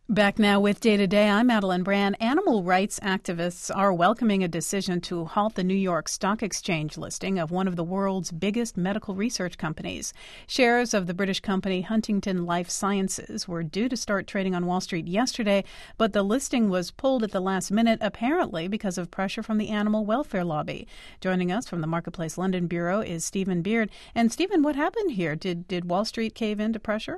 Back now with Day to Day, I'm Madeline Brand. Animal rights activists are welcoming a decision to halt the New York Stock Exchange listing of one of the world's biggest medical research companies. Shares of the British company Huntington Life Sciences were due to start trading on Wall Street yesterday, but the listing was pulled at the last minute, apparently because of pressure from the animal welfare lobby. Joining us from the Marketplace London Bureau is Stephen Beard. And Stephen, what happened here? Did Wall Street cave into pressure?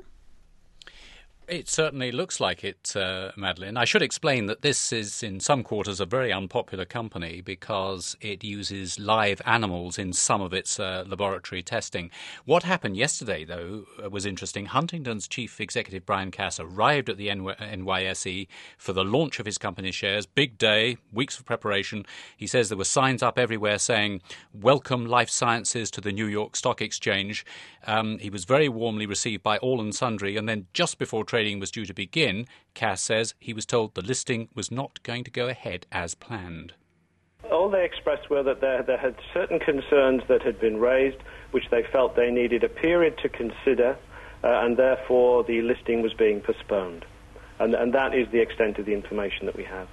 It certainly looks like it, Madeline. I should explain that this is, in some quarters, a very unpopular company because it uses live animals in some of its laboratory testing. What happened yesterday, though, was interesting. Huntington's chief executive, Brian Cass, arrived at the NYSE for the launch of his company's shares. Big day, weeks of preparation. He says there were signs up everywhere saying, "Welcome Life Sciences to the New York Stock Exchange." He was very warmly received by all and sundry, and then just before trading was due to begin, Cass says he was told the listing was not going to go ahead as planned. All they expressed were that there had certain concerns that had been raised, which they felt they needed a period to consider, and therefore the listing was being postponed. And that is the extent of the information that we have.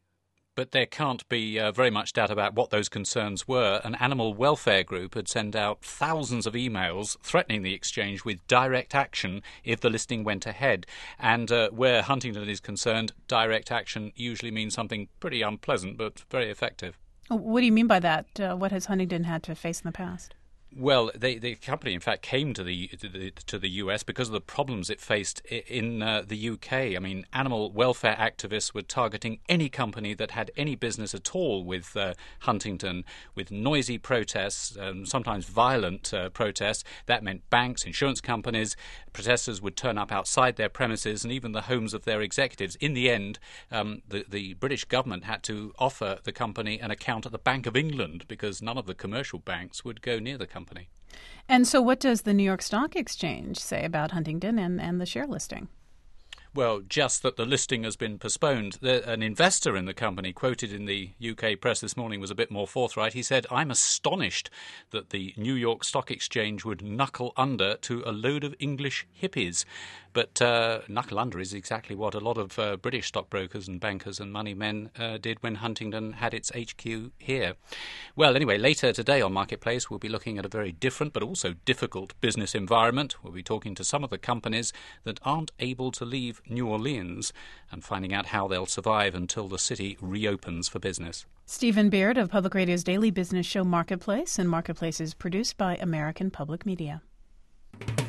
But there can't be very much doubt about what those concerns were. An animal welfare group had sent out thousands of emails threatening the exchange with direct action if the listing went ahead. And where Huntington is concerned, direct action usually means something pretty unpleasant but very effective. What do you mean by that? What has Huntington had to face in the past? Well, the company, in fact, came to the US because of the problems it faced in the UK. I mean, animal welfare activists were targeting any company that had any business at all with Huntington, with noisy protests, sometimes violent protests. That meant banks, insurance companies. Protesters would turn up outside their premises and even the homes of their executives. In the end, the British government had to offer the company an account at the Bank of England because none of the commercial banks would go near the company. And so what does the New York Stock Exchange say about Huntington and the share listing? Well, just that the listing has been postponed. An investor in the company, quoted in the UK press this morning, was a bit more forthright. He said, "I'm astonished that the New York Stock Exchange would knuckle under to a load of English hippies." But knuckle under is exactly what a lot of British stockbrokers and bankers and money men did when Huntington had its HQ here. Well, anyway, later today on Marketplace, we'll be looking at a very different but also difficult business environment. We'll be talking to some of the companies that aren't able to leave New Orleans and finding out how they'll survive until the city reopens for business. Stephen Beard of Public Radio's daily business show Marketplace, and Marketplace is produced by American Public Media.